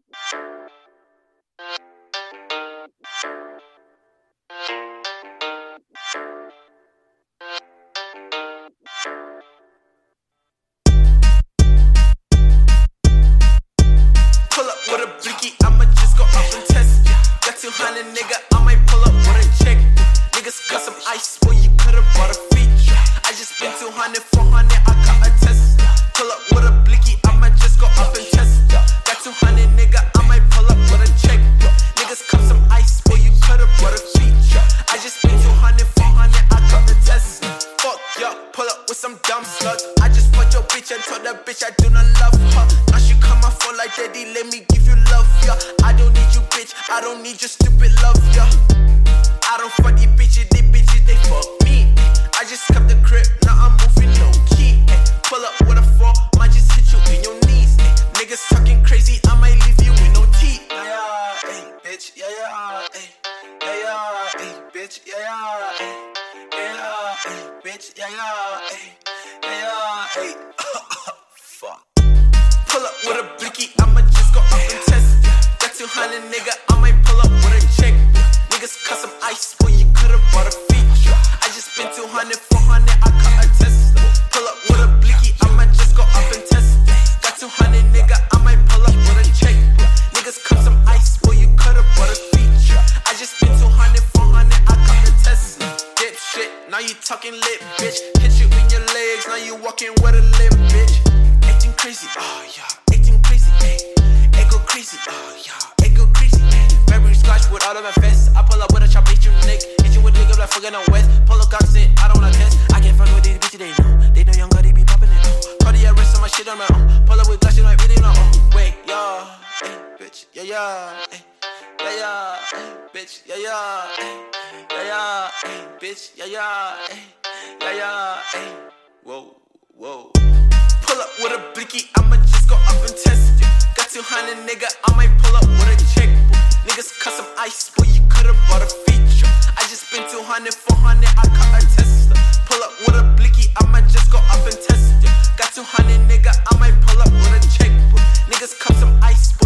Pull up with a blicky, I'ma just go up and test. Got 200 nigga, I might pull up with a check. Niggas got some ice, boy, you could've bought a feature. I just spent 200, 400, I got a test. Pull up with a blicky, I'ma just go up and test. Got 200 nigga, I might pull up with a check. Niggas got some ice, boy, you could've bought a feature. I just spent 200, 400, I got the test. Fuck ya, pull up with some dumb slugs. I just fucked your bitch and told that bitch I do not love her. Now she come my phone like daddy, let me give you love, yeah. I don't need you, bitch, I don't need your stupid love, yeah. I don't fuck these bitches, they fuck me. I just kept the crib, now I'm moving low key. Pull up with a 4, might just hit you in your knees. Niggas talking crazy, I might leave you with no teeth. Yeah, hey, bitch, yeah, hey, hey, bitch, yeah, hey, hey, bitch, yeah, hey, fuck. Pull up with a blicky, I'ma just go up and test. Got 200 nigga, I might pull up with a check. Niggas cut some ice, boy, you could've bought a feature. I just spent 200, 400, I got a test. Pull up with a blicky, I'ma just go up and test. Got 200 nigga, I might pull up with a check. Niggas cut some ice, boy, you could've bought a feature. I just spent 200, 400, I got the test. Dip shit, now you talking lit, bitch. Hit you in your legs, now you walking with a limp, bitch. Acting crazy, oh yeah, acting crazy, ayy. It go crazy, oh yeah, it go crazy, ayy. Burberry scotch with all of my vests. I pull up with a chop, hit you neck. Hit you with a nigga like fucking on West. Pull up Cox in, I don't wanna test. I can't fuck with these bitches, they know young girl, they be popping it. Cardiac arrest on my shit on my own. Pull up with glass, shit like really on own. Wait, yeah, hey, bitch, yeah, hey, yeah, hey, bitch, yeah, hey, yeah, hey, bitch, yeah, hey, whoa. Pull up with a blicky, I'ma just go up and test. Got 200 nigga, I might pull up with a check. Niggas cut some ice, boy, you could've bought a feature. I just spent 200, 400, I got a test. Pull up with a blicky, I'ma just go up and test. Got 200 nigga, I might pull up with a check. Niggas cut some ice,